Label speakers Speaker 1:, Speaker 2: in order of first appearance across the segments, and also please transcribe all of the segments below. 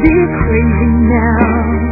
Speaker 1: be crazy now.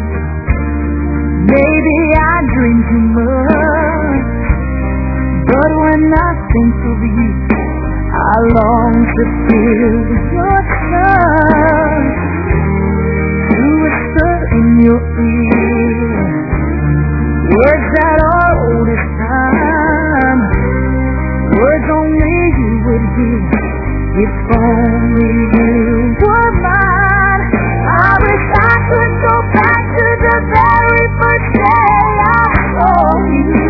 Speaker 1: Maybe I dream too much, but when I think of you, I long to feel your touch, to whisper in your ear words that are old as time, words only you would hear if only you were mine. I wish I could go back to the very first day I saw you.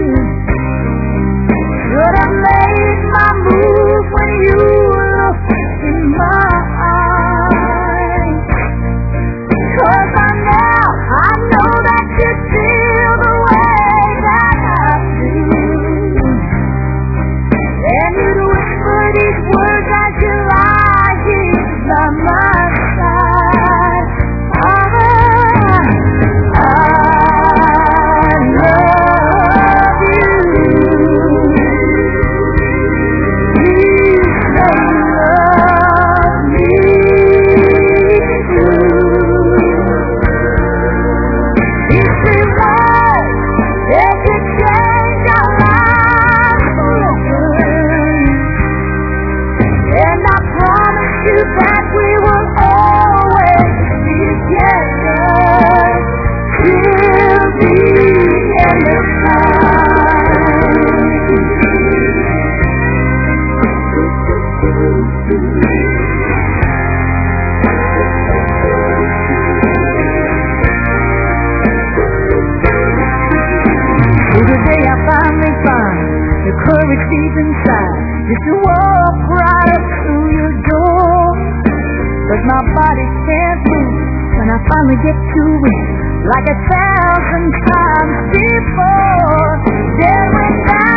Speaker 1: Should have made my move when you looked in my eyes. 'Cause I know that you feel the way that I do. And you'd whisper these words as you lie here by my side. I love you. Please say you love me too. If we love, it could change our lives forever. And I promise you that we will always be together till the end of time. So today I finally find the courage deep inside just to walk right up through your door. 'Cause my body can't move when I finally get to it, like 1,000 times before. Then when I